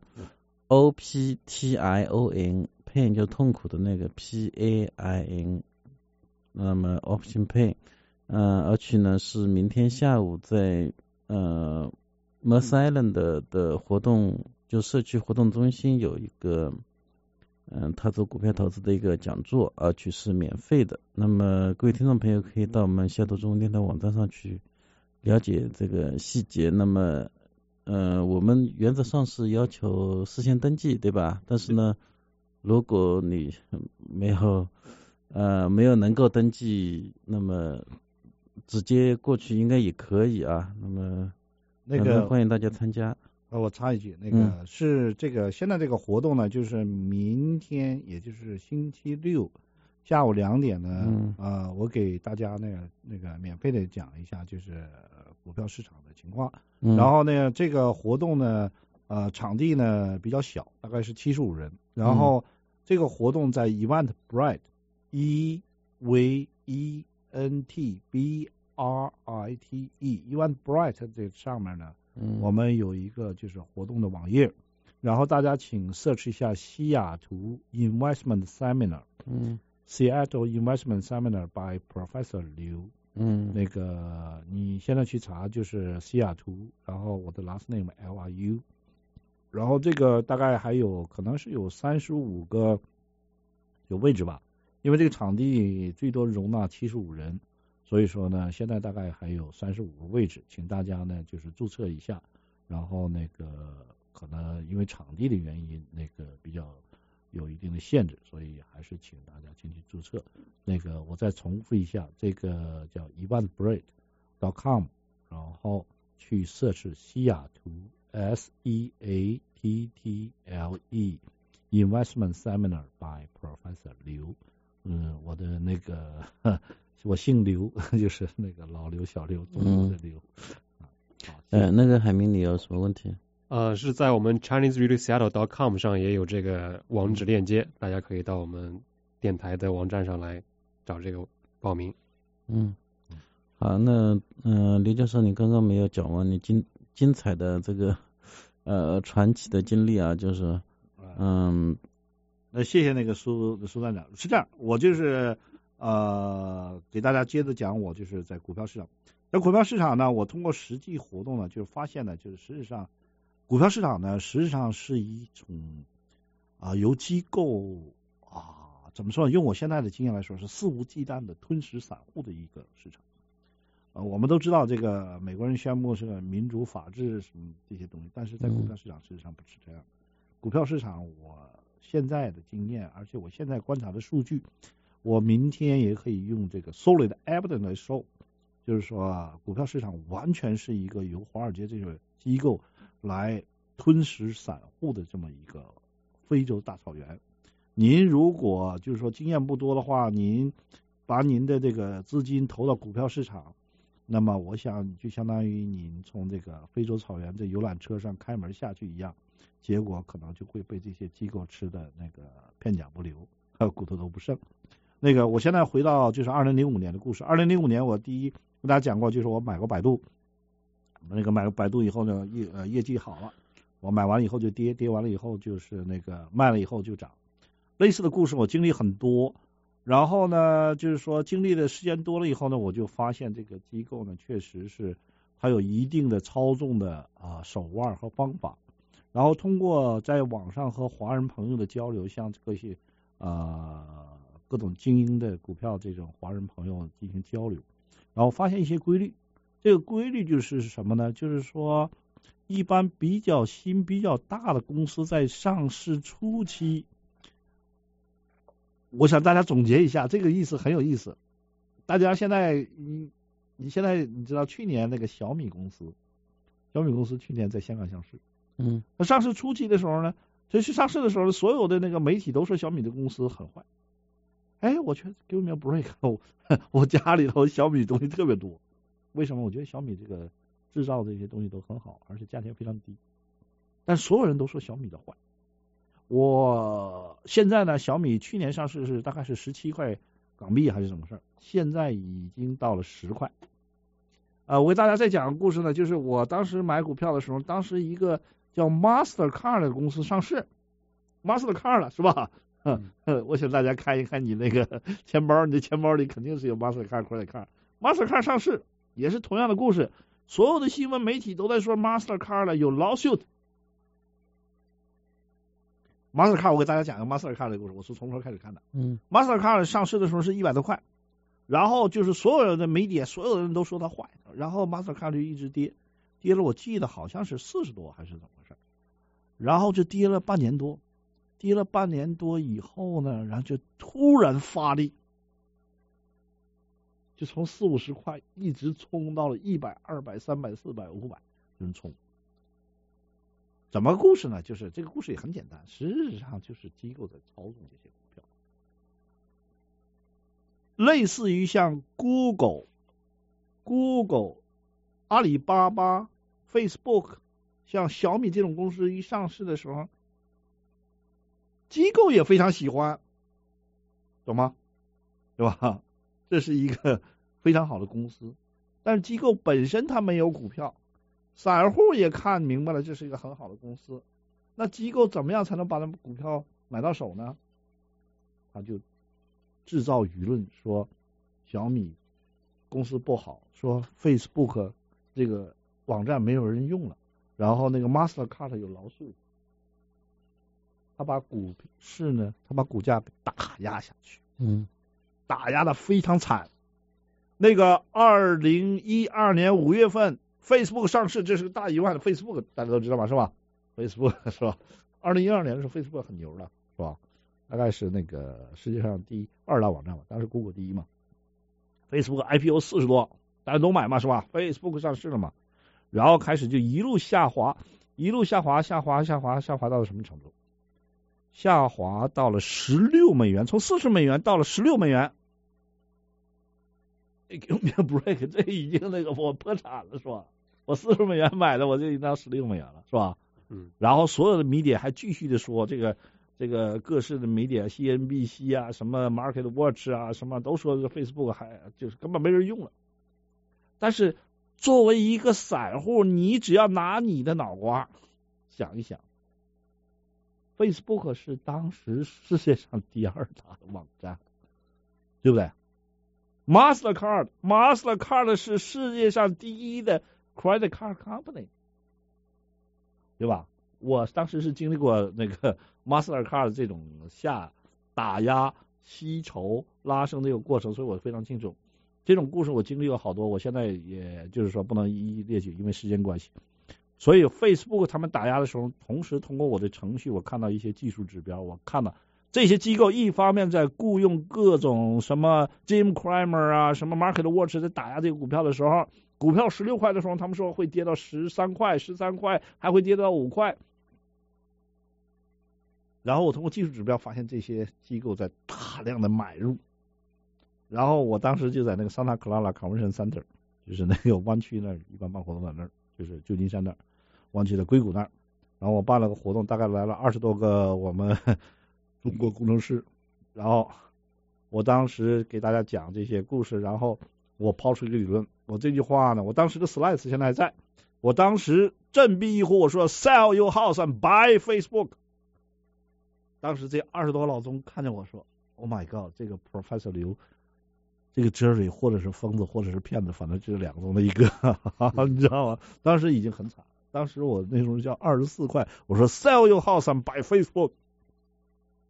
O P T I O N，Pain 就痛苦的那个 P A I N， 那么 Option Pain， 呃，而且呢是明天下午在呃 Mercer Island 的的活动，就社区活动中心有一个嗯、呃，他做股票投资的一个讲座，而且是免费的。那么各位听众朋友可以到我们西雅图中文电台网站上去了解这个细节。那么呃，我们原则上是要求事先登记，对吧？但是呢，如果你没有呃没有能够登记，那么直接过去应该也可以啊。那么那个欢迎大家参加。 呃，我插一句，那个、嗯、是这个现在这个活动呢，就是明天，也就是星期六下午两点呢，嗯、呃，我给大家那个那个免费的讲一下，就是股票市场的情况。嗯、然后呢，这个活动呢，呃，场地呢比较小，大概是七十五人。然后这个活动在 Eventbrite，E V E N T B R I T E，Eventbrite 这上面呢。嗯、我们有一个就是活动的网页，然后大家请 search 一下西雅图 Investment Seminar， 嗯 Seattle Investment Seminar by Professor Liu， 嗯，那个你现在去查就是西雅图，然后我的 last name L I U， 然后这个大概还有可能是有三十五个有位置吧，因为这个场地最多容纳七十五人。所以说呢，现在大概还有三十五个位置，请大家呢就是注册一下，然后那个可能因为场地的原因，那个比较有一定的限制，所以还是请大家进去注册。那个我再重复一下，这个叫 eventbrite dot com， 然后去search西雅图 S E A T T L E Investment Seminar by Professor Liu。嗯，我的那个。我姓刘，就是那个老刘、小刘、中刘的刘。嗯， 呃，那个海明，你有什么问题？ 呃，是在我们 Chinese Radio Seattle dot com 上也有这个网址链接，大家可以到我们电台的网站上来找这个报名。 嗯，好，那呃，刘教授，你刚刚没有讲完你精精彩的这个呃传奇的经历啊，就是嗯， 那谢谢那个苏苏站长。是这样，我就是。呃，给大家接着讲，我就是在股票市场，在股票市场呢，我通过实际活动呢，就发现呢，就是实际上，股票市场呢，实际上是一种啊、呃，由机构啊，怎么说呢？用我现在的经验来说，是肆无忌惮的吞噬散户的一个市场。呃，我们都知道这个美国人宣布是个民主、法治什么这些东西，但是在股票市场实际上不是这样。股票市场，我现在的经验，而且我现在观察的数据。我明天也可以用这个 solid evidence 来说，就是说啊，股票市场完全是一个由华尔街这个机构来吞噬散户的这么一个非洲大草原。您如果就是说经验不多的话，您把您的这个资金投到股票市场，那么我想就相当于您从这个非洲草原的游览车上开门下去一样，结果可能就会被这些机构吃的那个片甲不留，骨头都不剩。那个，我现在回到就是二零零五年的故事。二零零五年，我第一跟大家讲过，就是我买过百度，那个买过百度以后呢，业呃业绩好了，我买完以后就跌，跌完了以后就是那个卖了以后就涨。类似的故事我经历很多，然后呢，就是说经历的时间多了以后呢，我就发现这个机构呢，确实是它有一定的操纵的啊、呃、手腕和方法。然后通过在网上和华人朋友的交流，像这些啊。呃各种精英的股票这种华人朋友进行交流，然后发现一些规律。这个规律就是什么呢？就是说，一般比较新、比较大的公司在上市初期，我想大家总结一下，这个意思很有意思。大家现在，你你现在你知道去年那个小米公司，小米公司去年在香港上市， 嗯， 那上市初期的时候呢，这是上市的时候，所有的那个媒体都说小米的公司很坏。哎，我觉得 give me a break， 我我家里头小米东西特别多。为什么？我觉得小米这个制造这些东西都很好，而且价钱非常低，但所有人都说小米的坏。我现在呢，小米去年上市是大概是十七块港币还是怎么事儿，现在已经到了十块。呃，我给大家再讲个故事呢，就是我当时买股票的时候，当时一个叫 Mastercard 的公司上市 ，Mastercard 了是吧？嗯，我想大家看一看你那个钱包，你的钱包里肯定是有 Mastercard、Credit Card。Mastercard 上市也是同样的故事，所有的新闻媒体都在说 Mastercard 了有 lawsuit。Mastercard 我给大家讲个 Mastercard 的故事，我是从头开始看的。 嗯 ，Mastercard 上市的时候是一百多块，然后就是所有的媒体，所有的人都说它坏，然后 Mastercard 就一直跌，跌了我记得好像是四十多还是怎么回事，然后就跌了半年多，跌了半年多以后呢，然后就突然发力。就从四五十块一直冲到了一百、二百、三百、四百、五百，人冲。怎么故事呢？就是这个故事也很简单，实质上就是机构在操纵这些股票，类似于像 Google、Google、阿里巴巴、Facebook， 像小米这种公司一上市的时候，机构也非常喜欢，懂吗？对吧？这是一个非常好的公司，但是机构本身它没有股票，散户也看明白了这是一个很好的公司，那机构怎么样才能把它们股票买到手呢？他就制造舆论说小米公司不好，说 Facebook 这个网站没有人用了，然后那个 Mastercard 有劳诉，他把股市呢，他把股价打压下去。 嗯。 打压的非常惨。那个二零一二年五月份 Facebook 上市，这是个大意外的 Facebook 大家都知道吧，是吧？ Facebook 是吧？二零一二年的时候 Facebook 很牛了，是吧？大概是那个世界上第二大网站吧，当时 Google 第一嘛。Facebook I P O 四十多，大家都买嘛，是吧？ Facebook 上市了嘛，然后开始就一路下滑，一路下滑，下滑，下滑，下滑到了什么程度？下滑到了十六美元，从四十美元到了十六美元。Give me a break， 这已经那个我破产了是吧？我四十美元买的，我就已经到十六美元了是吧？ 嗯。 然后所有的媒体还继续的说这个这个各式的媒体 ，C N B C 啊，什么 Market Watch 啊，什么都说这 Facebook 还就是根本没人用了。但是作为一个散户，你只要拿你的脑瓜想一想 ，Facebook 是当时世界上第二大的网站，对不对？Mastercard Mastercard 是世界上第一的 credit card company， 对吧？我当时是经历过那个 Mastercard 这种下打压、吸筹、拉升这个过程，所以我非常清楚。这种故事我经历了好多，我现在也就是说不能一一列举，因为时间关系。所以 Facebook 他们打压的时候，同时通过我的程序，我看到一些技术指标，我看到这些机构一方面在雇佣各种什么 Jim Cramer 啊，什么 Market Watch 在打压这个股票的时候，股票十六块的时候，他们说会跌到十三块、十三块，还会跌到五块。然后我通过技术指标发现这些机构在大量的买入，然后我当时就在那个 Santa Clara Convention Center， 就是那个湾区那儿，一般办活动在那儿，就是旧金山那儿，湾区的硅谷那儿。然后我办了个活动，大概来了二十多个我们中国工程师，然后我当时给大家讲这些故事，然后我抛出一个理论，我这句话呢，我当时的 slides 现在还在，我当时振臂一呼，我说 sell your house and buy Facebook。当时这二十多个老总看见我说 ，Oh my God， 这个 Professor 刘，这个 Jerry 或者是疯子或者是骗子，反正就是两个中的一个，你知道吗？当时已经很惨，当时我那时候叫二十四块，我说 sell your house and buy Facebook。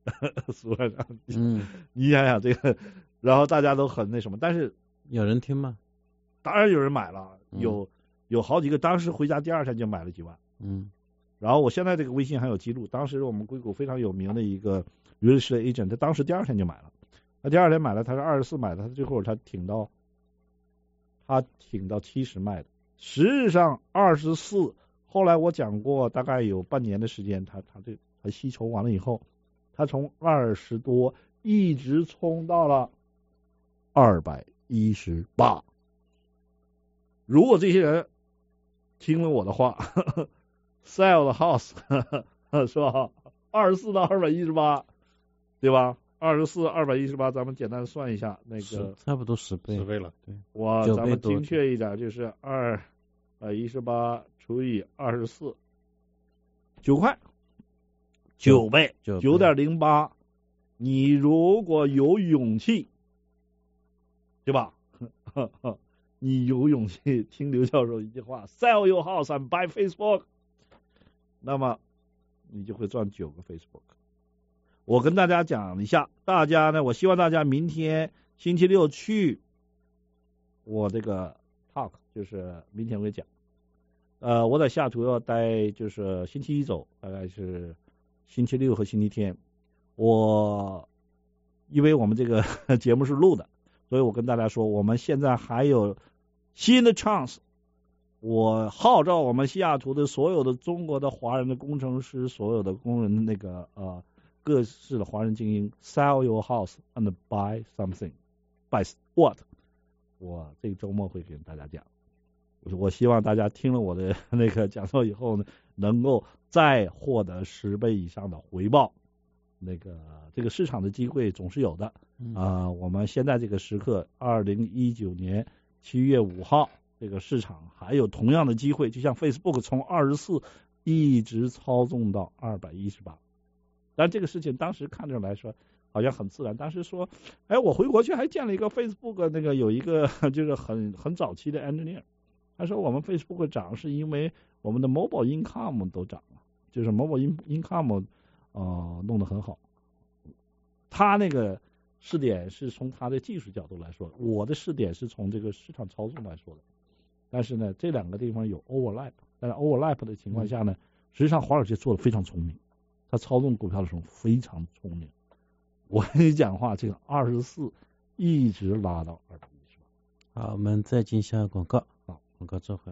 苏院长， 嗯， 你想想这个，然后大家都很那什么，但是有人听吗？ 当然有人买了， 嗯、 有有好几个，当时回家第二天就买了几万。 嗯， 然后我现在这个微信还有记录，当时我们硅谷非常有名的一个 real estate agent， 他当时第二天就买了，他第二天买了，他是二十四买的，他最后他挺到他挺到七十卖的。实际上二十四，后来我讲过，大概有半年的时间，他他这他吸筹完了以后，他从二十多一直冲到了二百一十八。如果这些人听了我的话呵呵 ，sell the house 呵呵是吧？二十四到二百一十八，对吧？二十四二百一十八，咱们简单算一下，那个差不多十倍， 十倍了。 对， 我咱们精确一点，就是二百一十八除以二十四，九块，九倍，九点零八。你如果有勇气，对吧？呵呵你有勇气听刘教授一句话 ，sell your house and buy Facebook， 那么你就会赚九个 Facebook。我跟大家讲一下，大家呢，我希望大家明天星期六去我这个 talk， 就是明天会讲。呃，我在西雅图要待，就是星期一走，大概是星期六和星期天。我因为我们这个节目是录的，所以我跟大家说，我们现在还有新的 chance。我号召我们西雅图的所有的中国的华人的工程师，所有的工人，那个呃各式的华人精英 ，sell your house and buy something， buy what？ 我这个周末会给大家讲。我希望大家听了我的那个讲座以后呢，能够再获得十倍以上的回报。那个这个市场的机会总是有的啊、 嗯呃！我们现在这个时刻，二零一九年七月五号，这个市场还有同样的机会，就像 Facebook 从二十四一直操纵到二百一十八。但这个事情当时看着来说好像很自然，当时说，哎，我回国去还见了一个 Facebook 那个有一个就是很很早期的 engineer， 他说我们 Facebook 涨是因为我们的 mobile income 都涨了，就是 mobile income 呃弄得很好。他那个试点是从他的技术角度来说，我的试点是从这个市场操纵来说的。但是呢，这两个地方有 overlap， 但是 overlap 的情况下呢，实际上华尔街做的非常聪明，他操纵股票的时候非常聪明。我跟你讲话，这个二十四一直拉到二百一十八。 好，我们再进一下广告。好，广告之后。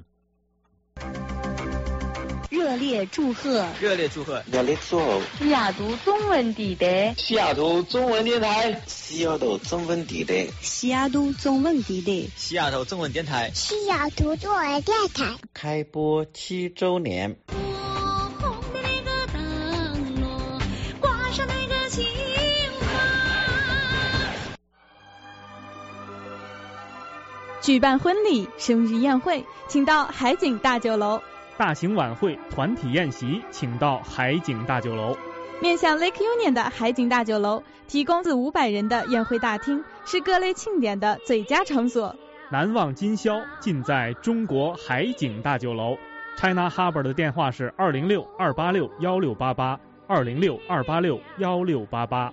热烈祝贺！ 热烈祝贺！ 热烈祝贺！ 西雅图中文地带， 西雅图中文电台， 西雅图中文地带， 西雅图中文地带， 西雅图中文电台， 西雅图中文电台开播七周年。 举办婚礼、生日宴会，请到海景大酒楼。 大型晚会、团体宴席，请到海景大酒楼。 面向 Lake Union 的海景大酒楼，提供四五百人的宴会大厅，是各类庆典的最佳场所。 难忘今宵，尽在中国海景大酒楼。China Harbor 的电话是二零六二八六幺六八八，二零六二八六幺六八八。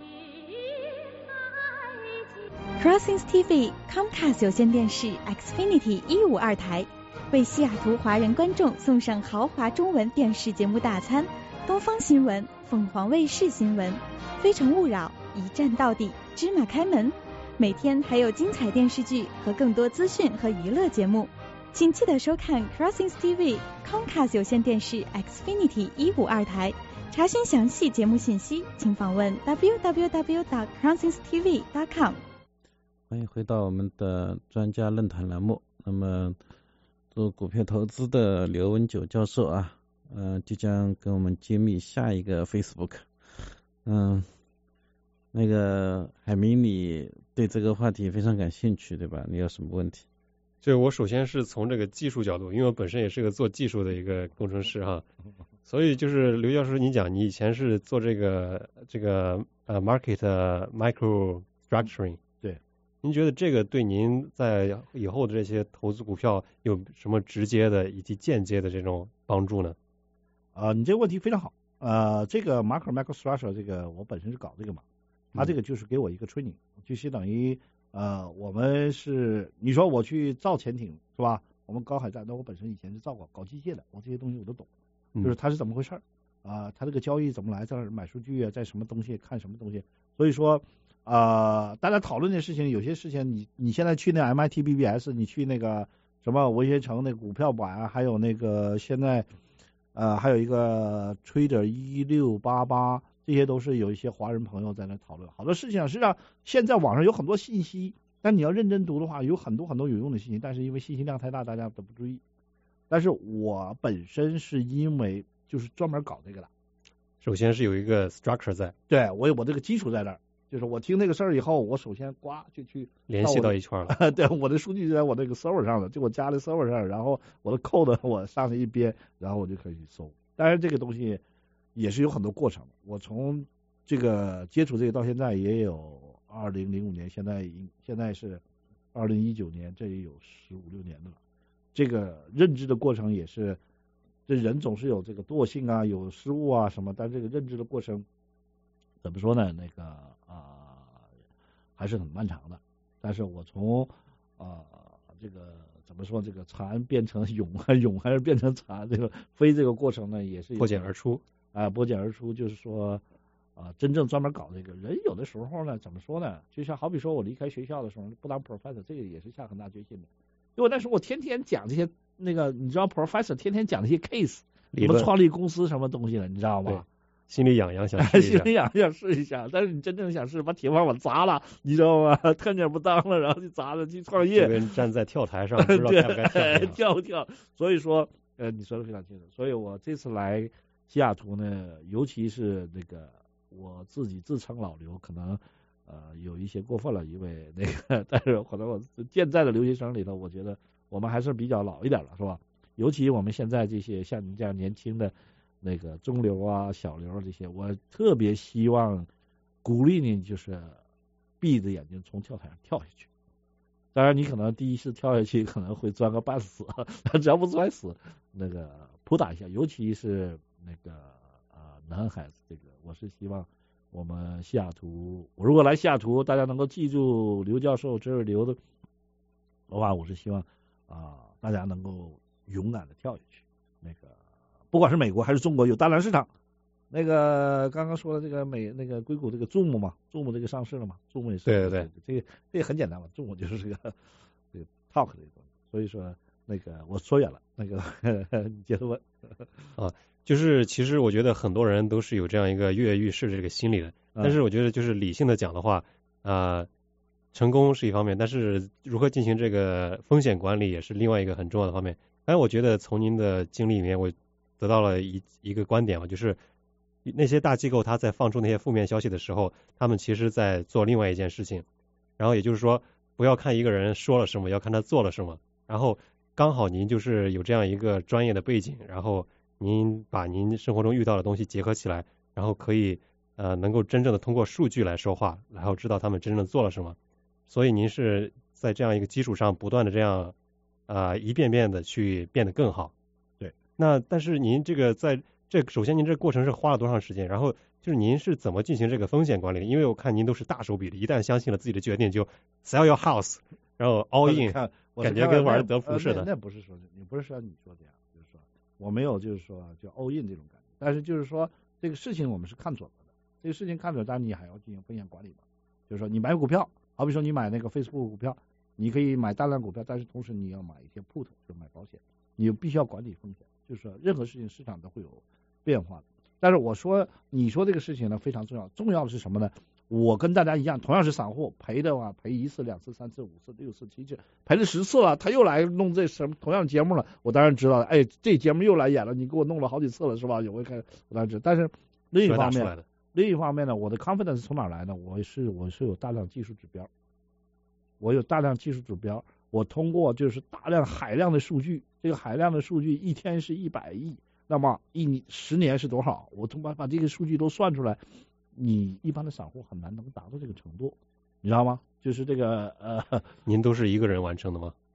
Crossings T V Comcast 有线电视 Xfinity 一五二台，为西雅图华人观众送上豪华中文电视节目大餐，东方新闻、凤凰卫视新闻、非诚勿扰、一站到底、芝麻开门，每天还有精彩电视剧和更多资讯和娱乐节目，请记得收看 Crossings T V Comcast 有线电视 Xfinity 一五二台。查询详细节目信息，请访问 w w w dot crossings t v dot com。 欢迎回到我们的专家论坛栏目。那么做股票投资的刘文九教授啊，呃，即将跟我们揭秘下一个 Facebook。嗯，那个海明，你对这个话题非常感兴趣，对吧？你有什么问题？ 就我首先是从这个技术角度，因为我本身也是个做技术的一个工程师哈，所以就是刘教授，你讲你以前是做这个这个呃 market micro structuring。您觉得这个对您在以后的这些投资股票有什么直接的以及间接的这种帮助呢？ 啊、呃，你这个问题非常好。 呃，这个 Market Microstructure 这个我本身是搞这个嘛，他这个就是给我一个 training，、嗯、就相当于呃，我们是你说我去造潜艇是吧？我们高海战，那我本身以前是造过搞机械的，我这些东西我都懂，就是它是怎么回事儿啊、呃，它这个交易怎么来，在买数据啊，在什么东西看什么东西，所以说啊、呃，大家讨论的事情，有些事情你你现在去那 M I T B B S， 你去那个什么文学城那股票版，还有那个现在。呃，还有一个 Trader 一六八八，这些都是有一些华人朋友在那讨论好多事情。实际上，现在网上有很多信息，但你要认真读的话，有很多很多有用的信息，但是因为信息量太大，大家都不注意。但是我本身是因为就是专门搞这个的， 首先是有一个 structure 在， 对我有我这个基础在那儿。就是我听那个事儿以后，我首先呱就去联系到一圈了。 对，我的数据就在我那个 server 上了，就我家的 server 上，然后我的 code 我上去一编，然后我就可以去搜。当然这个东西也是有很多过程的。我从这个接触这个到现在也有二零零五年，现在现在是二零一九年，这也有十五六年的了。这个认知的过程也是，这人总是有这个惰性啊，有失误啊什么，但这个认知的过程。怎么说呢？那个啊、呃，还是很漫长的。但是我从啊、呃、这个怎么说，这个蝉变成蛹，蛹还是变成蝉，这个飞这个过程呢，也是破茧而出啊、呃，破茧而出，就是说啊、呃，真正专门搞这个人，有的时候呢，怎么说呢？就像好比说我离开学校的时候不当 professor， 这个也是下很大决心的。因为那时候我天天讲这些那个，你知道 professor 天天讲这些 case， 什么创立公司什么东西的，你知道吗？ 心里痒痒想试一下， 心里痒痒试一下，但是你真正想试，把铁饭碗砸了，你知道吗？看见不当了，然后就砸了，去创业。 就跟站在跳台上，不知道该不该跳。 跳不跳？所以说，呃，你说的非常清楚。所以我这次来西雅图呢，尤其是那个我自己自称老刘，可能呃有一些过分了，因为那个，但是可能我现在的留学生里头，我觉得我们还是比较老一点了，是吧？尤其我们现在这些像你这样年轻的。那个中流啊、小流这些，我特别希望鼓励你，就是闭着眼睛从跳台上跳下去。当然，你可能第一次跳下去可能会钻个半死，只要不钻死，那个扑打一下。尤其是那个啊、呃、男孩子，这个我是希望我们西雅图，我如果来西雅图，大家能够记住刘教授，这是刘的的话，我是希望啊、呃、大家能够勇敢的跳下去，那个。不管是美国还是中国有大量市场，那个刚刚说的这个美那个硅谷这个 Zoom 嘛 ，Zoom 这个上市了嘛 ，Zoom 也是对对对， 这个这个很简单嘛 ，Zoom 就是这个这个 talk 这个东西，所以说那个我说远了，那个你接着问啊，就是其实我觉得很多人都是有这样一个跃跃欲试这个心理的，但是我觉得就是理性的讲的话，啊、呃，成功是一方面，但是如何进行这个风险管理也是另外一个很重要的方面。但是我觉得从您的经历里面，我得到了一一个观点嘛，就是那些大机构他在放出那些负面消息的时候，他们其实在做另外一件事情。然后也就是说，不要看一个人说了什么，要看他做了什么。然后刚好您就是有这样一个专业的背景，然后您把您生活中遇到的东西结合起来，然后可以呃能够真正的通过数据来说话，然后知道他们真正做了什么。所以您是在这样一个基础上不断的这样啊、呃、一遍遍的去变得更好。那但是您这个在这首先您这个过程是花了多长时间？然后就是您是怎么进行这个风险管理的？因为我看您都是大手笔的，一旦相信了自己的决定就 sell your house， 然后 all in， 感觉跟玩德芙似的。 那, 那不是说你不是说你说这样，就是说我没有就是说叫 all in 这种感觉，但是就是说这个事情我们是看准了的，这个事情看准，但你还要进行风险管理嘛。就是说你买股票，好比说你买那个 Facebook 股票，你可以买大量股票，但是同时你要买一些 put， 就买保险，你必须要管理风险。就是说任何事情市场都会有变化的，但是我说你说这个事情呢非常重要，重要的是什么呢？我跟大家一样，同样是散户，赔的话赔一次、两次、三次、五次、六次、七次，赔了十次了，他又来弄这什么同样的节目了，我当然知道了，哎，这节目又来演了，你给我弄了好几次了是吧？有没有看？我当然知道，但是另一方面，另一方面呢，我的 confidence 从哪来呢？我是我是有大量技术指标，我有大量技术指标。我通过就是大量海量的数据，这个海量的数据一天是一百亿，那么一十年是多少？我通过把这个数据都算出来，你一般的散户很难能达到这个程度，你知道吗？就是这个呃， 您都是一个人完成的吗？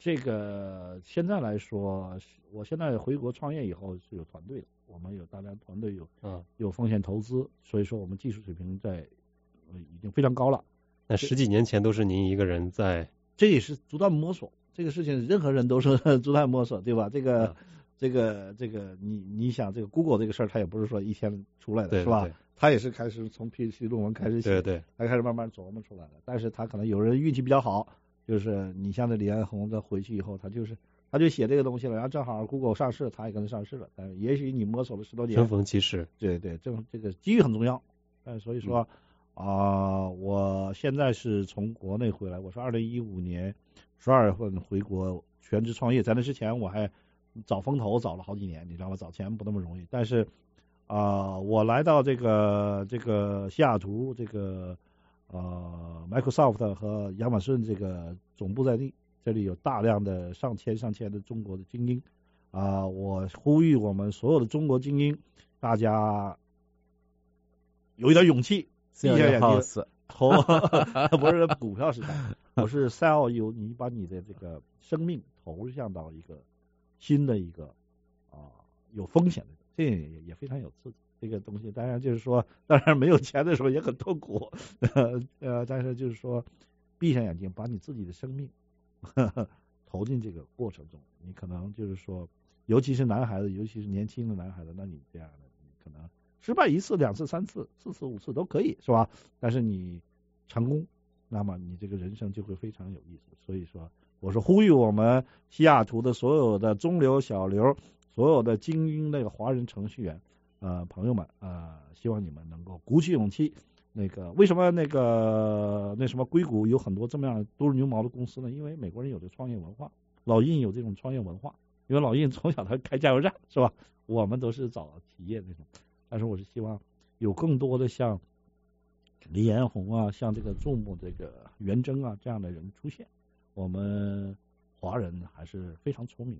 这个现在来说，我现在回国创业以后是有团队的，我们有大量团队有嗯有风险投资，所以说我们技术水平在、呃、已经非常高了。 那十几年前都是您一个人在， 这也是不断摸索。这个事情任何人都是不断摸索，对吧？这个、嗯、这个这个你你想这个 Google 这个事儿，它也不是说一天出来的， 对对是吧？它也是开始从 PhD 论文开始写， 对对， 它开始慢慢琢磨出来的。但是它可能有人运气比较好。就是你像这李彦宏的回去以后，他就是他就写这个东西了，然后正好 Google 上市，他也跟着上市了。但是也许你摸索了十多年， 生逢其时。 对对，正这个机遇很重要。但所以说啊、嗯呃，我现在是从国内回来，我是二零一五年十二月份回国全职创业，在那之前我还找风投找了好几年，你知道吗？找钱不那么容易。但是啊、呃，我来到这个这个西雅图这个。呃 ，Microsoft 和亚马逊这个总部在地，这里有大量的上千上千的中国的精英啊、呃！我呼吁我们所有的中国精英，大家有一点勇气，闭下眼睛投，不是股票市场，我是 sell you， 你把你的这个生命投向到一个新的一个啊、呃、有风险的，这也也非常有刺激。这个东西当然就是说，当然没有钱的时候也很痛苦，呃呃，但是就是说，闭上眼睛，把你自己的生命呵呵投进这个过程中，你可能就是说，尤其是男孩子，尤其是年轻的男孩子，那你这样的，你可能失败一次、两次、三次、四次、五次都可以，是吧？但是你成功，那么你这个人生就会非常有意思。所以说，我是呼吁我们西雅图的所有的中流、小流，所有的精英那个华人程序员。呃，朋友们，呃，希望你们能够鼓起勇气。那个，为什么那个那什么硅谷有很多这么样都是牛毛的公司呢？因为美国人有这创业文化，老印有这种创业文化。因为老印从小他开加油站，是吧？我们都是找企业那种。但是我是希望有更多的像李彦宏啊，像这个注目这个袁征啊这样的人出现。我们华人还是非常聪明。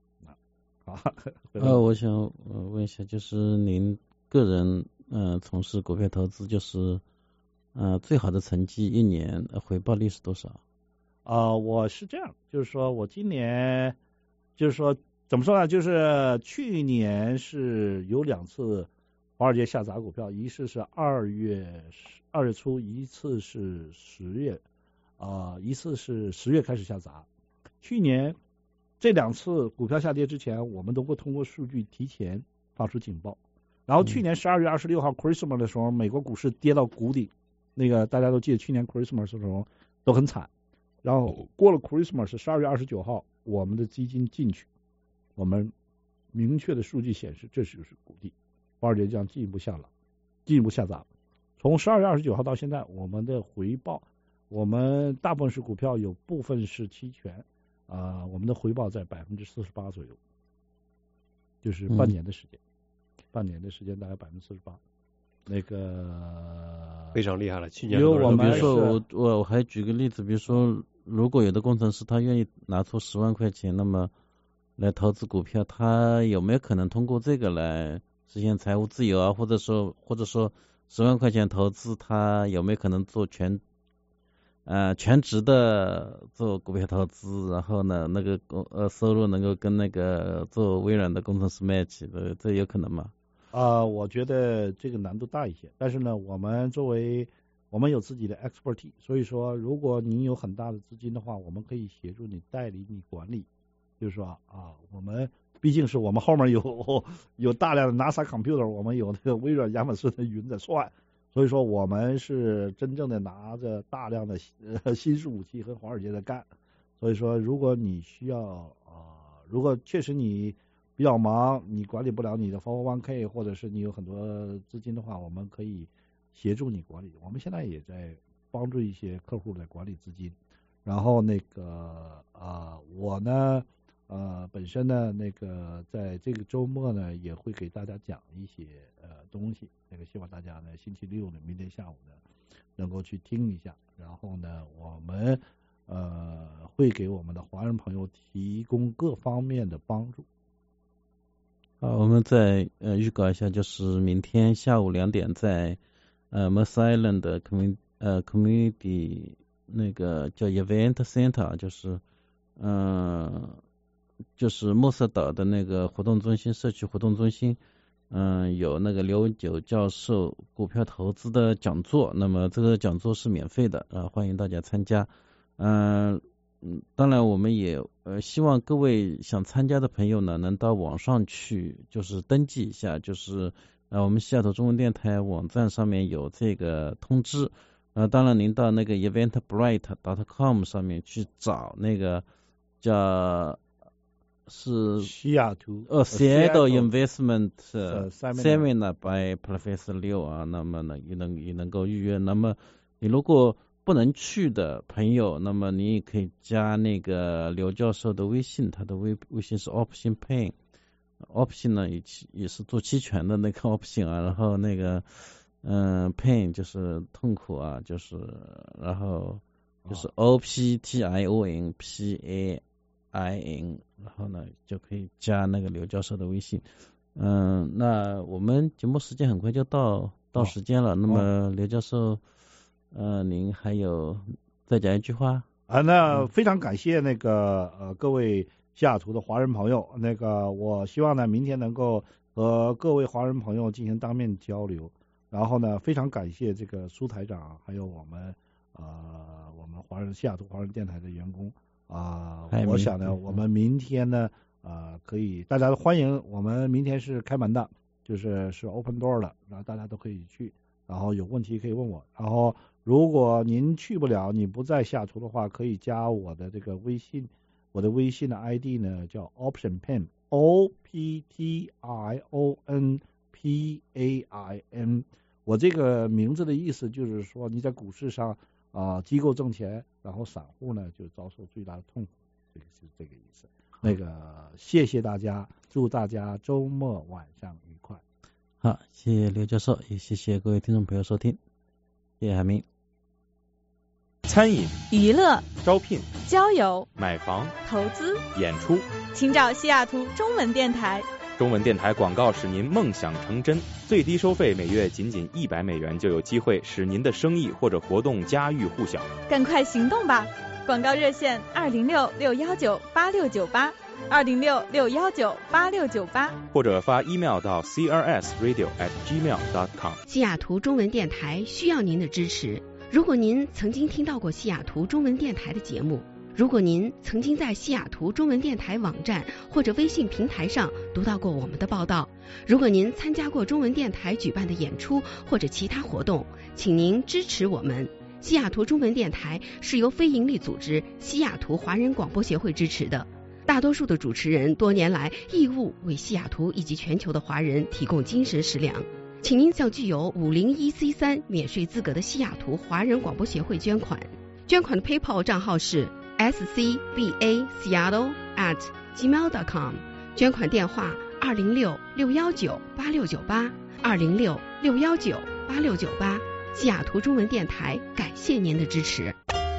呃，我想呃问一下，就是您个人呃从事股票投资，就是呃最好的成绩一年回报率是多少？ 啊、呃，我是这样，就是说我今年就是说怎么说呢？就是去年是有两次华尔街下砸股票，一次是二月二月初，一次是十月啊、呃，一次是十月开始下砸。去年。这两次股票下跌之前，我们都会通过数据提前发出警报。然后去年十二月二十六号 Christmas 的时候，美国股市跌到谷底，那个大家都记得去年 Christmas 的时候都很惨。然后过了 Christmas 十二月二十九号，我们的基金进去，我们明确的数据显示这就是谷底，华尔街将进一步下了，进一步下砸。从十二月二十九号到现在，我们的回报，我们大部分是股票，有部分是期权。啊、呃，我们的回报在百分之四十八左右，就是半年的时间，嗯、半年的时间大概百分之四十八，那个非常厉害了。去年因为我们比如说我我我还举个例子，比如说如果有的工程师他愿意拿出十万块钱，那么来投资股票，他有没有可能通过这个来实现财务自由啊？或者说或者说十万块钱投资，他有没有可能做全？呃，全职的做股票投资，然后呢，那个工呃收入能够跟那个做微软的工程师 match 的，这有可能吗？ 啊、呃，我觉得这个难度大一些。但是呢，我们作为我们有自己的 expertise， 所以说，如果你有很大的资金的话，我们可以协助你代理你管理。就是说啊，我们毕竟是我们后面有有大量的 NASA computer， 我们有那个微软、亚马逊的云在算。所以说我们是真正的拿着大量的呃新式武器和华尔街在干。所以说如果你需要啊、呃，如果确实你比较忙，你管理不了你的 四零一 k 或者是你有很多资金的话，我们可以协助你管理。我们现在也在帮助一些客户来管理资金。然后那个啊、呃，我呢呃本身呢那个在这个周末呢也会给大家讲一些呃东西，那个希望大家呢星期六呢明天下午呢能够去听一下。然后呢我们呃会给我们的华人朋友提供各方面的帮助。 好，我们再呃预告一下，就是明天下午两点在呃 Mercer Island 的 community 呃 community 那个叫 Event Center， 就是嗯、呃，就是莫瑟岛的那个活动中心，社区活动中心，嗯、呃，有那个刘文九教授股票投资的讲座，那么这个讲座是免费的，啊、呃，欢迎大家参加。嗯、呃。嗯，当然我们也呃希望各位想参加的朋友呢，能到网上去就是登记一下，就是呃我们西雅图中文电台网站上面有这个通知，呃当然您到那个 eventbrite dot com 上面去找那个叫是西雅图呃 Seattle Investment Seminar by Professor Liu 啊，那么呢也能也能够预约。那么你如果不能去的朋友，那么你也可以加那个刘教授的微信，他的微微信是 option pain，option 呢也也是做期权的那个 option 啊，然后那个嗯 pain 就是痛苦啊，就是然后就是 O P T I O N P A I N， 然后呢就可以加那个刘教授的微信。嗯，那我们节目时间很快就到到时间了，那么刘教授。呃，您还有再讲一句话啊？那非常感谢那个呃各位西雅图的华人朋友，那个我希望呢明天能够和各位华人朋友进行当面交流，然后呢非常感谢这个苏台长，还有我们呃我们华人西雅图华人电台的员工啊、呃，我想呢我们明天呢呃可以大家欢迎，我们明天是开门的，就是是 open door 的，然后大家都可以去。然后有问题可以问我，然后如果您去不了，你不在西雅图的话，可以加我的这个微信，我的微信的 I D 呢叫 Option Pain O P T I O N P A I N， 我这个名字的意思就是说你在股市上啊、呃、机构挣钱，然后散户呢就遭受最大的痛苦，这个是这个意思。那个谢谢大家，祝大家周末晚上愉快。 好，谢谢刘教授，也谢谢各位听众朋友收听，谢谢海明。 餐饮、 娱乐、 招聘、 交友、 买房、 投资、 演出， 请找西雅图中文电台。 中文电台广告使您梦想成真，最低收费每月仅仅一百美元，就有机会使您的生意或者活动家喻户晓。 赶快行动吧！广告热线二零六六幺九八六九八。二零六六幺九八六九八， 或者发 email 到 c r s radio at gmail dot com。 西雅图中文电台需要您的支持。如果您曾经听到过西雅图中文电台的节目，如果您曾经在西雅图中文电台网站或者微信平台上读到过我们的报道，如果您参加过中文电台举办的演出或者其他活动，请您支持我们。西雅图中文电台是由非营利组织西雅图华人广播协会支持的。大多数的主持人多年来义务为西雅图以及全球的华人提供精神食粮，请您向具有五零一 C 三免税资格的西雅图华人广播协会捐款。捐款的 PayPal 账号是 s c b a seattle at gmail dot com， 捐款电话二零六六幺九八六九八二零六六幺九八六九八。西雅图中文电台感谢您的支持。